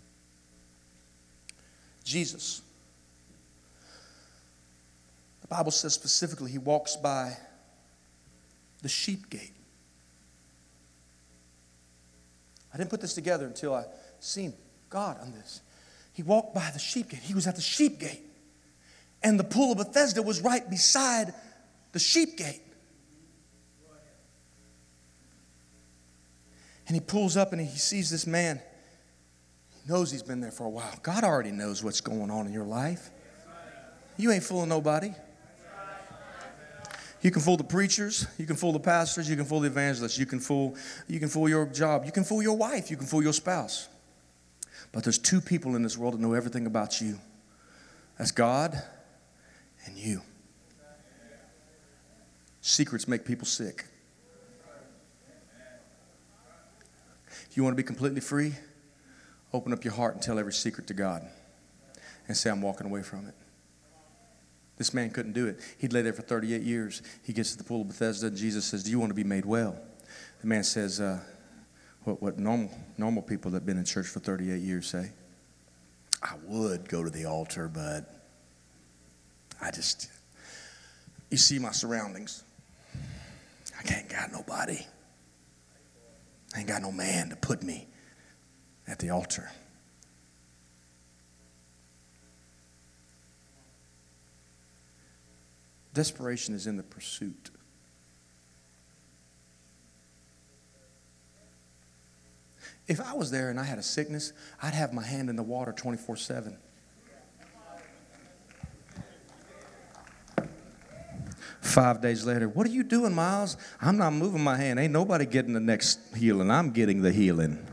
Jesus. The Bible says specifically he walks by the sheep gate. I didn't put this together until I seen God on this. He walked by the sheep gate. He was at the sheep gate. And the pool of Bethesda was right beside the sheep gate. And he pulls up and he sees this man. He knows he's been there for a while. God already knows what's going on in your life. You ain't fooling nobody. You can fool the preachers, you can fool the pastors, you can fool the evangelists, you can fool your job, you can fool your wife, you can fool your spouse. But there's 2 people in this world that know everything about you. That's God and you. Secrets make people sick. You want to be completely free? Open up your heart and tell every secret to God. And say, I'm walking away from it. This man couldn't do it. He'd lay there for 38 years. He gets to the pool of Bethesda, and Jesus says, do you want to be made well? The man says, what normal people that have been in church for 38 years say? I would go to the altar, but you see my surroundings. I ain't got nobody. I ain't got no man to put me at the altar. Desperation is in the pursuit. If I was there and I had a sickness, I'd have my hand in the water 24/7. Five days later, what are you doing, Miles? I'm not moving my hand. Ain't nobody getting the next healing. I'm getting the healing.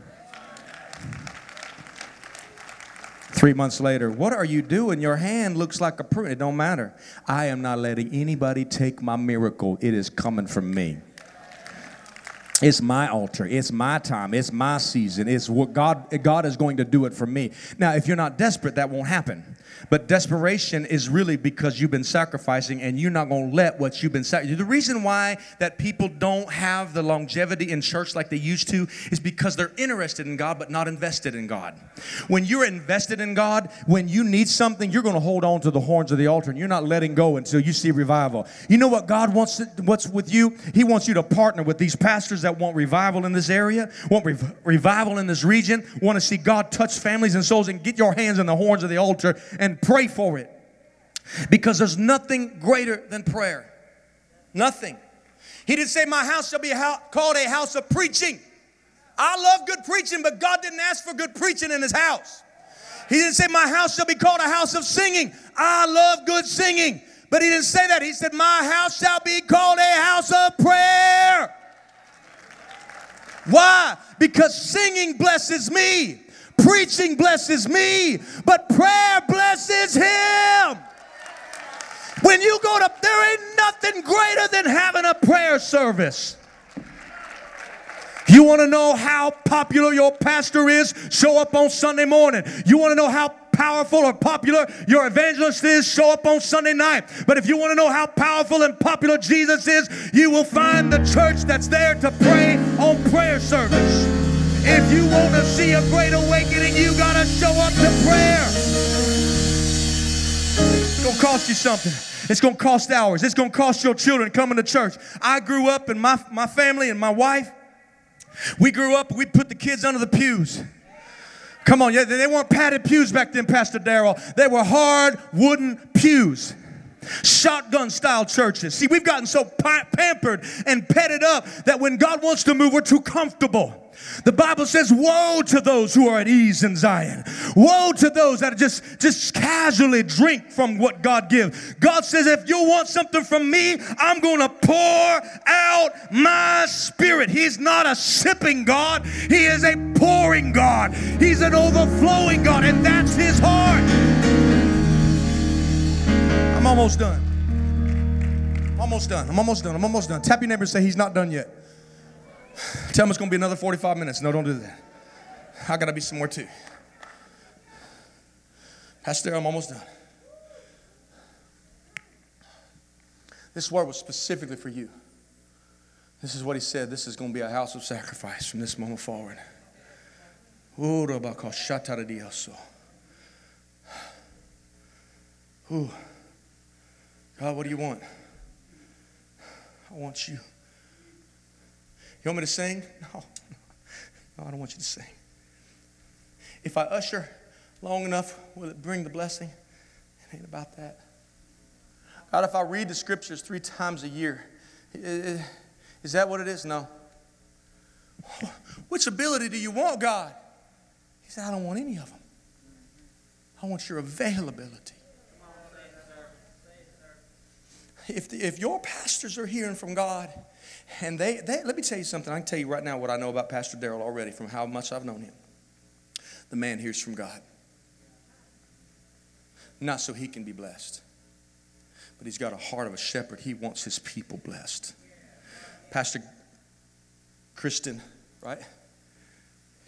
3 months later, what are you doing? Your hand looks like a prune. It don't matter. I am not letting anybody take my miracle. It is coming from me. It's my altar. It's my time. It's my season. It's what God is going to do it for me. Now, if you're not desperate, that won't happen. But desperation is really because you've been sacrificing and you're not going to let what you've been sacrificing. The reason why that people don't have the longevity in church like they used to is because they're interested in God but not invested in God. When you're invested in God, when you need something, you're going to hold on to the horns of the altar and you're not letting go until you see revival. You know what God wants? What's with you? He wants you to partner with these pastors that want revival in this area, want revival in this region, want to see God touch families and souls, and get your hands on the horns of the altar and pray for it. Because there's nothing greater than prayer. Nothing. He didn't say my house shall be called a house of preaching. I love good preaching, but God didn't ask for good preaching in his house. He didn't say my house shall be called a house of singing. I love good singing. But he didn't say that. He said my house shall be called a house of prayer. Why? Because singing blesses me. Preaching blesses me, but prayer blesses him. When you go to, there ain't nothing greater than having a prayer service. You want to know how popular your pastor is? Show up on Sunday morning. You want to know how powerful or popular your evangelist is? Show up on Sunday night. But if you want to know how powerful and popular Jesus is, you will find the church that's there to pray on prayer service. If you want to see a great awakening, you got to show up to prayer. It's going to cost you something. It's going to cost hours. It's going to cost your children coming to church. I grew up, and my family and my wife, we grew up, we'd put the kids under the pews. Come on, yeah, they weren't padded pews back then, Pastor Darrell. They were hard wooden pews. Shotgun style churches. See, we've gotten so pampered and petted up that when God wants to move, we're too comfortable. The Bible says, woe to those who are at ease in Zion. Woe to those that just casually drink from what God gives. God says, if you want something from me, I'm going to pour out my spirit. He's not a sipping God. He is a pouring God. He's an overflowing God, and that's his heart. I'm almost done. I'm almost done. Tap your neighbor and say, he's not done yet. Tell him it's going to be another 45 minutes. No, don't do that. I got to be somewhere too. Pastor, I'm almost done. This word was specifically for you. This is what he said. This is going to be a house of sacrifice from this moment forward. God, what do you want? I want you. You want me to sing? No, I don't want you to sing. If I usher long enough, will it bring the blessing? It ain't about that. God, if I read the scriptures 3 times a year, is that what it is? No. Which ability do you want, God? He said, I don't want any of them. I want your availability. If your pastors are hearing from God, and they let me tell you something. I can tell you right now what I know about Pastor Darrell already from how much I've known him. The man hears from God. Not so he can be blessed, but he's got a heart of a shepherd. He wants his people blessed. Pastor Kristen, right?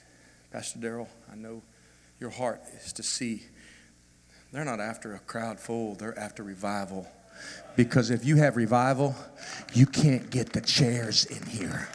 Pastor Darrell, I know your heart is to see. They're not after a crowd full. They're after revival. Because if you have revival, you can't get the chairs in here.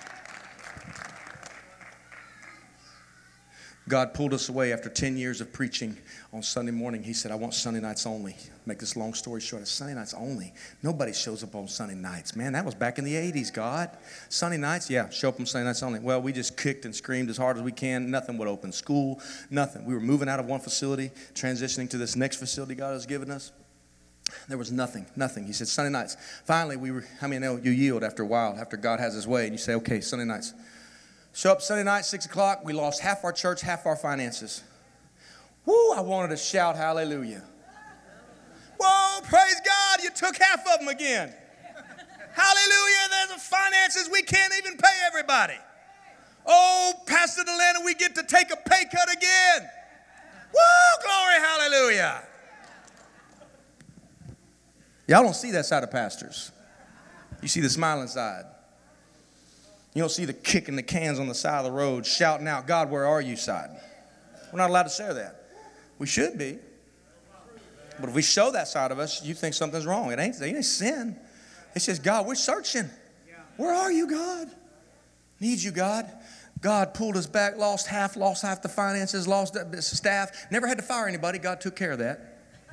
God pulled us away after 10 years of preaching on Sunday morning. He said, I want Sunday nights only. Make this long story short, it's Sunday nights only. Nobody shows up on Sunday nights. Man, that was back in the 80s, God. Sunday nights, yeah, show up on Sunday nights only. Well, we just kicked and screamed as hard as we can. Nothing would open. School, nothing. We were moving out of one facility, transitioning to this next facility God has given us. There was nothing. He said, Sunday nights. Finally, how many know you yield after a while, after God has his way, and you say, okay, Sunday nights. Show up Sunday night, 6 o'clock. We lost half our church, half our finances. Woo, I wanted to shout hallelujah. Whoa, praise God, you took half of them again. Hallelujah, there's the finances. We can't even pay everybody. Oh, Pastor Delana, we get to take a pay cut again. Woo, glory, hallelujah. Y'all don't see that side of pastors. You see the smiling side. You don't see the kicking the cans on the side of the road, shouting out, God, where are you side. We're not allowed to share that. We should be. But if we show that side of us, you think something's wrong. It ain't sin. It's just, God, we're searching. Where are you, God? Need you, God. God pulled us back, lost half the finances, lost the staff. Never had to fire anybody. God took care of that.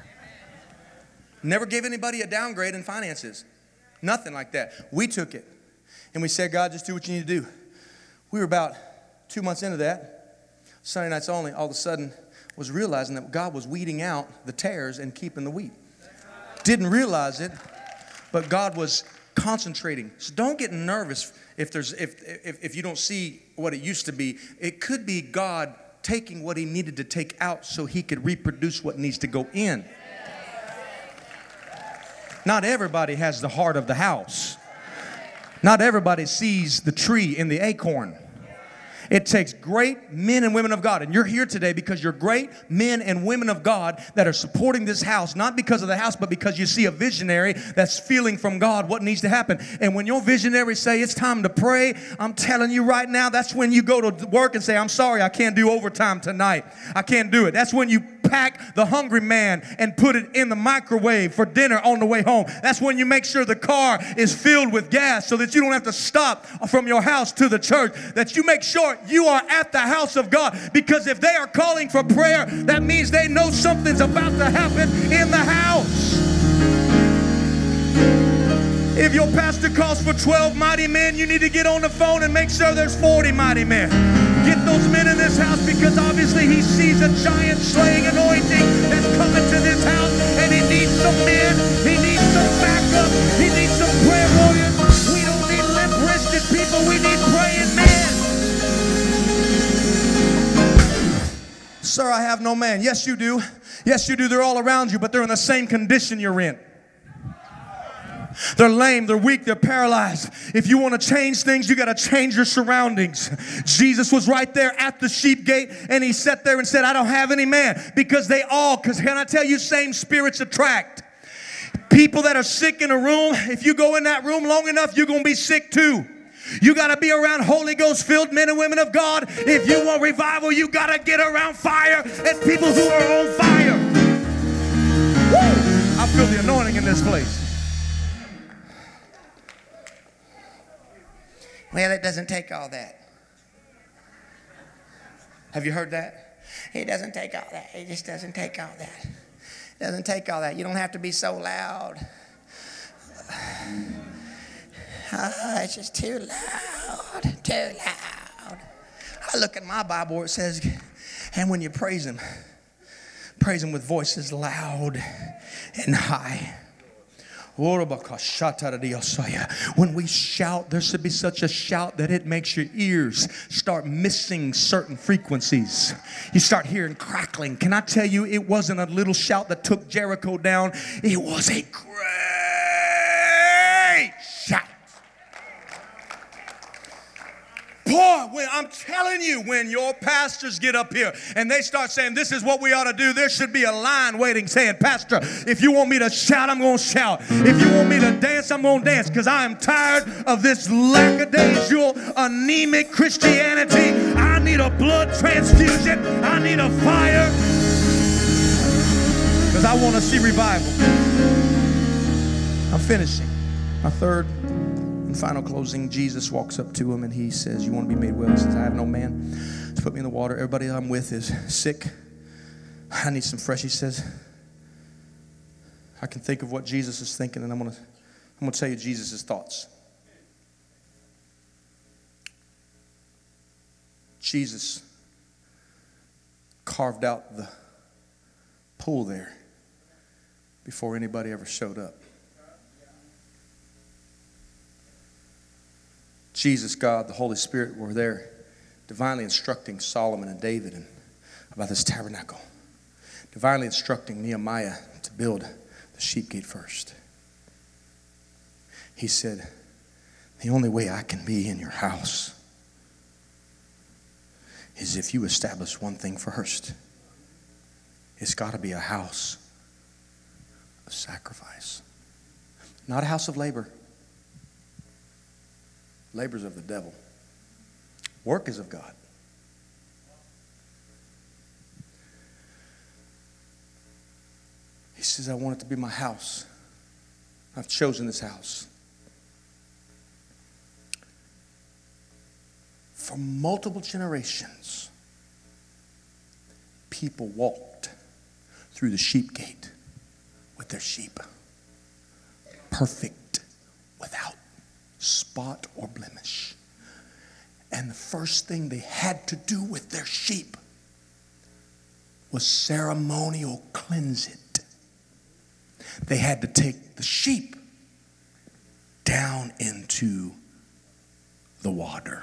Never gave anybody a downgrade in finances. Nothing like that. We took it. And we said, God, just do what you need to do. We were about 2 months into that. Sunday nights only, all of a sudden, was realizing that God was weeding out the tares and keeping the wheat. Didn't realize it, but God was concentrating. So don't get nervous if you don't see what it used to be. It could be God taking what he needed to take out so he could reproduce what needs to go in. Not everybody has the heart of the house. Not everybody sees the tree in the acorn. It takes great men and women of God. And you're here today because you're great men and women of God that are supporting this house, not because of the house, but because you see a visionary that's feeling from God what needs to happen. And when your visionaries say it's time to pray, I'm telling you right now, that's when you go to work and say, I'm sorry, I can't do overtime tonight. I can't do it. That's when you pack the hungry man and put it in the microwave for dinner on the way home. That's when you make sure the car is filled with gas so that you don't have to stop from your house to the church. That you make sure you are at the house of God, because if they are calling for prayer, that means they know something's about to happen in the house. If your pastor calls for 12 mighty men, you need to get on the phone and make sure there's 40 mighty men. Get those men in this house, because obviously he sees a giant slaying anointing that's coming to this house, and he needs some men, he needs some backup, he needs some prayer warriors. We don't need limp-wristed people, we need praying men. Sir, I have no man. Yes, you do. Yes, you do. They're all around you, but they're in the same condition you're in. They're lame, they're weak, they're paralyzed. If you want to change things, you got to change your surroundings. Jesus was right there at the sheep gate, and he sat there and said, I don't have any man. Because can I tell you, same spirits attract. People that are sick in a room, if you go in that room long enough, you're going to be sick too. You got to be around Holy Ghost filled men and women of God. If you want revival, you got to get around fire and people who are on fire. Woo! I feel the anointing in this place. Well, it doesn't take all that. Have you heard that? It doesn't take all that. It just doesn't take all that. It doesn't take all that. You don't have to be so loud. It's just too loud, too loud. I look at my Bible where it says, and when you praise him with voices loud and high. When we shout, there should be such a shout that it makes your ears start missing certain frequencies. You start hearing crackling. Can I tell you, it wasn't a little shout that took Jericho down. It was a great shout. Boy, I'm telling you, when your pastors get up here and they start saying, this is what we ought to do, there should be a line waiting saying, Pastor, if you want me to shout, I'm going to shout. If you want me to dance, I'm going to dance, because I am tired of this lackadaisical, anemic Christianity. I I need a blood transfusion. I need a fire. Because I want to see revival. I'm finishing. My third and final closing. Jesus walks up to him and he says, you want to be made well? He says, I have no man to put me in the water. Everybody I'm with is sick. I need some fresh. He says, I can think of what Jesus is thinking, and I'm going to tell you Jesus' thoughts. Jesus carved out the pool there before anybody ever showed up. Jesus, God, the Holy Spirit were there divinely instructing Solomon and David about this tabernacle. Divinely instructing Nehemiah to build the sheep gate first. He said, the only way I can be in your house is if you establish one thing first. It's got to be a house of sacrifice. Not a house of labor. Labor's of the devil. Work is of God. He says, I want it to be my house. I've chosen this house. For multiple generations, people walked through the sheep gate with their sheep. Perfect, without spot or blemish. And the first thing they had to do with their sheep was ceremonial cleanse it. They had to take the sheep down into the water.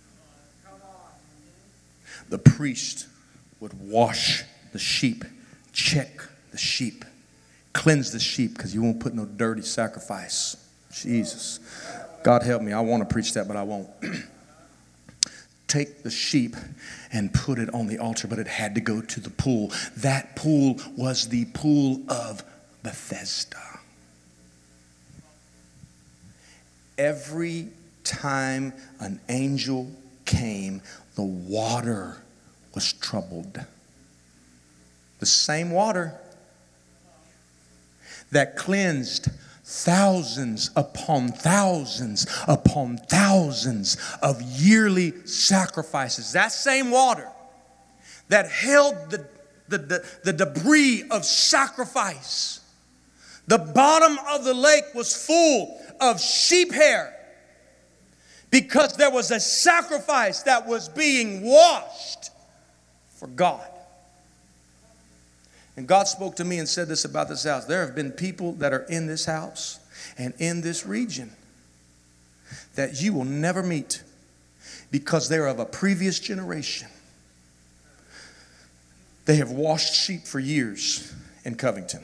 The priest would wash the sheep, check the sheep, cleanse the sheep, because you won't put no dirty sacrifice. Jesus. God help me. I want to preach that, but I won't. Take the sheep and put it on the altar, but it had to go to the pool. That pool was the pool of Bethesda. Every time an angel came, the water was troubled. The same water that cleansed thousands upon thousands upon thousands of yearly sacrifices. That same water that held the debris of sacrifice. The bottom of the lake was full of sheep hair because there was a sacrifice that was being washed for God. And God spoke to me and said this about this house. There have been people that are in this house and in this region that you will never meet because they're of a previous generation. They have washed sheep for years in Covington.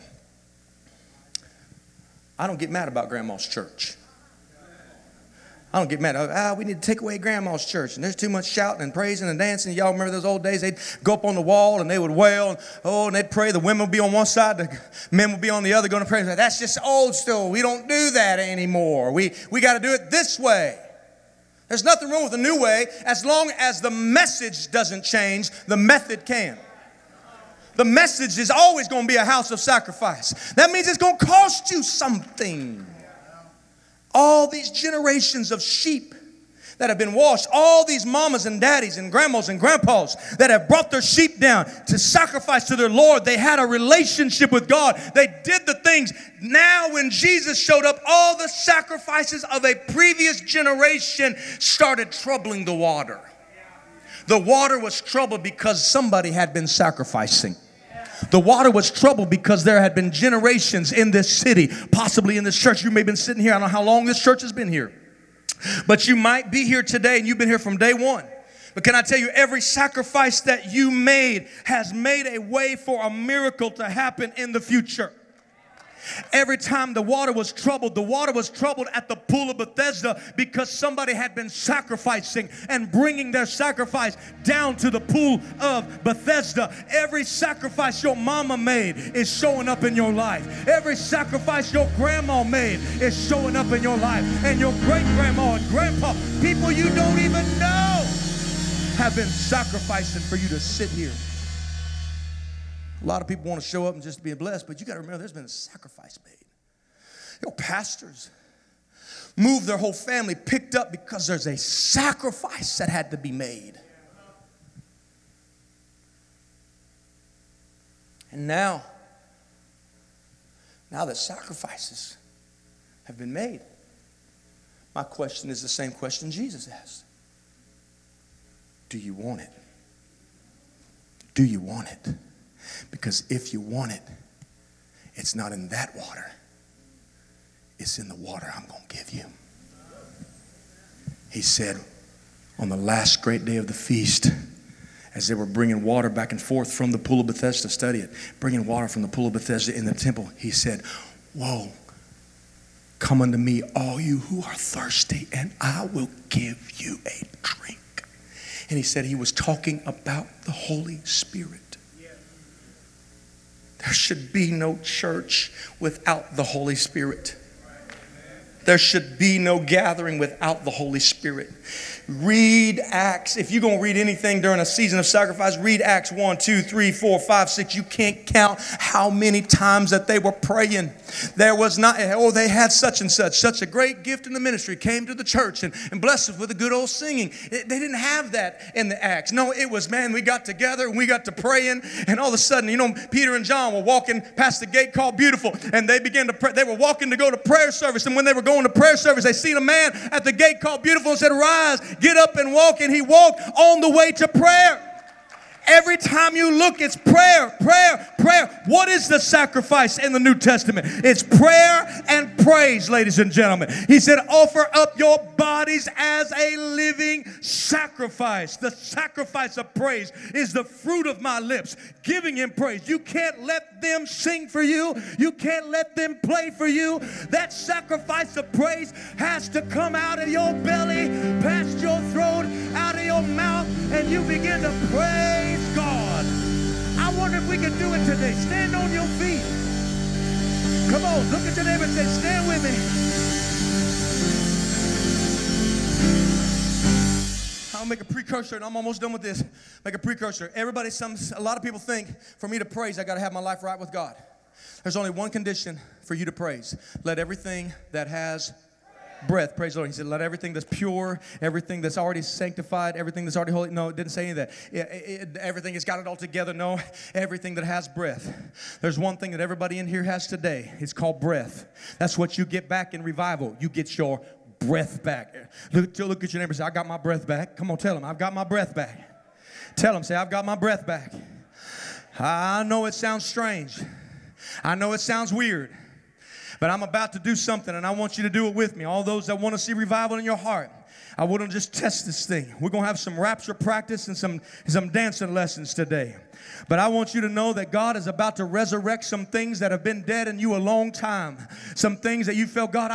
I don't get mad about Grandma's church. I don't get mad. We need to take away Grandma's church. And there's too much shouting and praising and dancing. Y'all remember those old days? They'd go up on the wall and they would wail. And they'd pray. The women would be on one side. The men would be on the other going to pray. That's just old school. We don't do that anymore. We got to do it this way. There's nothing wrong with the new way. As long as the message doesn't change, the method can. The message is always going to be a house of sacrifice. That means it's going to cost you something. All these generations of sheep that have been washed, all these mamas and daddies and grandmas and grandpas that have brought their sheep down to sacrifice to their Lord. They had a relationship with God. They did the things. Now when Jesus showed up, all the sacrifices of a previous generation started troubling the water. The water was troubled because somebody had been sacrificing. The water was troubled because there had been generations in this city, possibly in this church. You may have been sitting here. I don't know how long this church has been here. But you might be here today and you've been here from day one. But can I tell you, every sacrifice that you made has made a way for a miracle to happen in the future. Every time the water was troubled at the pool of Bethesda because somebody had been sacrificing and bringing their sacrifice down to the pool of Bethesda. Every sacrifice your mama made is showing up in your life. Every sacrifice your grandma made is showing up in your life. And your great grandma and grandpa, people you don't even know. have been sacrificing for you to sit here. A lot of people want to show up and just be blessed, but you got to remember there's been a sacrifice made. Pastors moved their whole family, picked up because there's a sacrifice that had to be made. And now that sacrifices have been made, my question is the same question Jesus asked. Do you want it? Do you want it? Because if you want it, it's not in that water. It's in the water I'm going to give you. He said on the last great day of the feast, as they were bringing water back and forth from the pool of Bethesda, study it, bringing water from the pool of Bethesda in the temple, he said, whoa, come unto me, all you who are thirsty, and I will give you a drink. And he said he was talking about the Holy Spirit. There should be no church without the Holy Spirit. There should be no gathering without the Holy Spirit. Read Acts. If you're going to read anything during a season of sacrifice, read Acts 1, 2, 3, 4, 5, 6. You can't count how many times that they were praying. There was not, they had such and such a great gift in the ministry, came to the church and blessed us with a good old singing. They didn't have that in the Acts. No, it was, man, we got together and we got to praying, and all of a sudden, Peter and John were walking past the gate called Beautiful, and they began to pray. They were walking to go to prayer service, and when they were going to prayer service, they seen a man at the gate called Beautiful and said, rise, get up and walk. And he walked on the way to prayer. Every time you look, it's prayer, prayer, prayer. What is the sacrifice in the New Testament? It's prayer and praise, ladies and gentlemen. He said, offer up your bodies as a living sacrifice. The sacrifice of praise is the fruit of my lips, giving him praise. You can't let them sing for you. You can't let them play for you. That sacrifice of praise has to come out of your belly, past your throat, out of your mouth, and you begin to praise God. I wonder if we can do it today. Stand on your feet. Come on, look at your neighbor and say, stand with me. I'll make a precursor, and I'm almost done with this. Make a precursor. A lot of people think for me to praise, I got to have my life right with God. There's only one condition for you to praise. Let everything that has breath, praise the Lord. He said, let everything that's pure, everything that's already sanctified, everything that's already holy. No, it didn't say any of that. Everything has got it all together. No, everything that has breath. There's one thing that everybody in here has today. It's called breath. That's what you get back in revival. You get your breath back. Look at your neighbor and say, I got my breath back. Come on, tell him, I've got my breath back. Tell him, say, I've got my breath back. I know it sounds strange. I know it sounds weird. But I'm about to do something, and I want you to do it with me. All those that want to see revival in your heart, I want to just test this thing. We're going to have some rapture practice and some dancing lessons today. But I want you to know that God is about to resurrect some things that have been dead in you a long time. Some things that you felt, God,